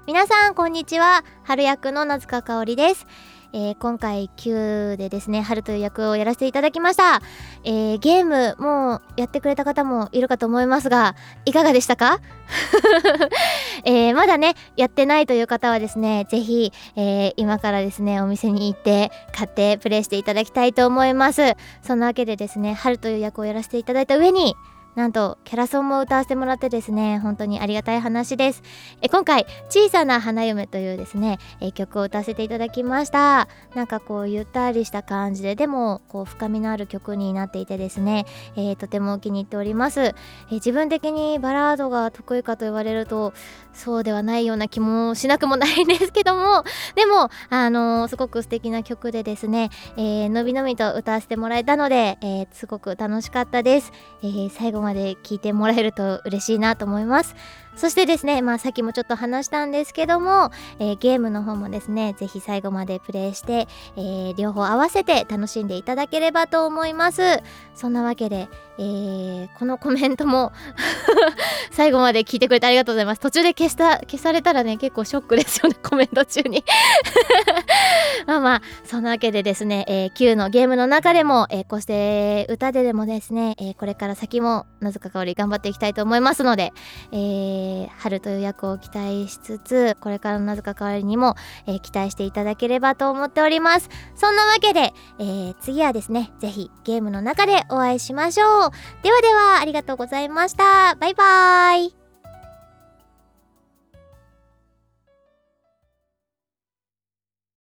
皆さんこんにちは。春役の名塚かおりです。今回 Q でですね、春という役をやらせていただきました。ゲームもうやってくれた方もいるかと思いますが、いかがでしたか？まだねやってないという方はですね、ぜひ、今からですねお店に行って買ってプレイしていただきたいと思います。そんなわけでですね、春という役をやらせていただいた上に、なんとキャラソンも歌わせてもらってですね、本当にありがたい話です。今回小さな花嫁というですね、曲を歌わせていただきました。なんかこうゆったりした感じで、でもこう深みのある曲になっていてですね、とても気に入っております。自分的にバラードが得意かと言われるとそうではないような気もしなくもないんですけども、でもすごく素敵な曲でですね、のびのびと歌わせてもらえたので、すごく楽しかったです。最後まで聴いてもらえると嬉しいなと思います。そしてですね、さっきもちょっと話したんですけども、ゲームの方もですねぜひ最後までプレイして、両方合わせて楽しんでいただければと思います。そんなわけで、このコメントも最後まで聞いてくれてありがとうございます。途中で消されたらね結構ショックですよね、コメント中にそんなわけでですね、Q のゲームの中でも、こうして歌ででもですね、これから先も名塚かおり頑張っていきたいと思いますので、春という役を期待しつつ、これからの名塚かおりにも、期待していただければと思っております。そんなわけで、次はですねぜひゲームの中でお会いしましょう。ではではありがとうございました。バイバーイ。